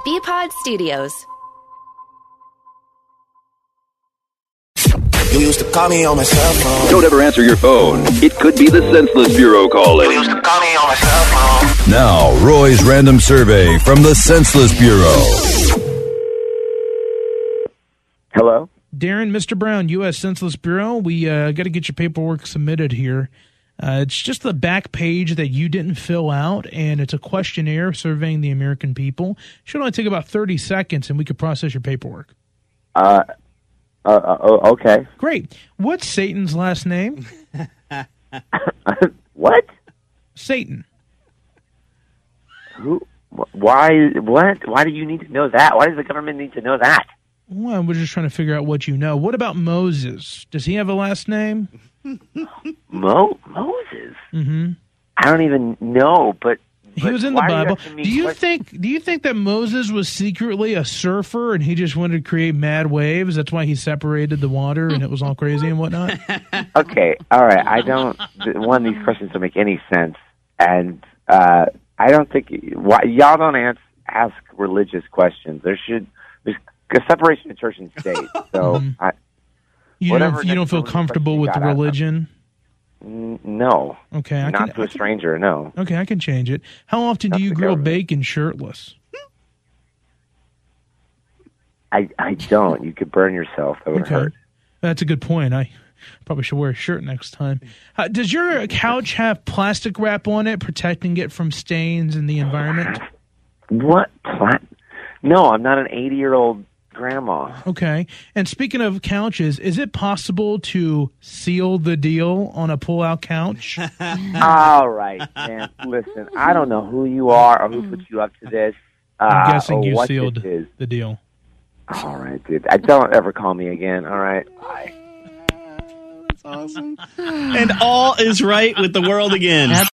BPod Studios. You used to call me on my cell phone. Don't ever answer your phone. It could be the Senseless Bureau calling. You used to call me on my cell phone. Now, Roy's random survey from the Senseless Bureau. Hello? Darren, Mr. Brown, U.S. Senseless Bureau. We got to get your paperwork submitted here. It's just the back page that you didn't fill out, and it's a questionnaire surveying the American people. Should only take about 30 seconds, and we could process your paperwork. Okay. Great. What's Satan's last name? What? Satan. Who? Why? What? Why do you need to know that? Why does the government need to know that? Well, we're just trying to figure out what you know. What about Moses? Does he have a last name? Moses? Mm-hmm. I don't even know, but he was in the why Bible. are you Do you asking me think? Do you think that Moses was secretly a surfer and he just wanted to create mad waves? That's why he separated the water and it was all crazy and whatnot. Okay, all right. I don't. One of these questions don't make any sense, and I don't think y'all don't ask religious questions. There's a separation of church and state. So You don't feel comfortable with the religion? No. Okay, not to a stranger. No. Okay, I can change it. How often do you grill bacon shirtless? I don't. You could burn yourself. That would hurt. That's a good point. I probably should wear a shirt next time. Does your couch have plastic wrap on it, protecting it from stains in the environment? What? No, I'm not an 80-year-old grandma. Okay. And speaking of couches, is it possible to seal the deal on a pull-out couch? All right, man. Listen, I don't know who you are or who put you up to this. I'm guessing you sealed the deal. All right, dude. Don't ever call me again. All right? Bye. That's awesome. And all is right with the world again.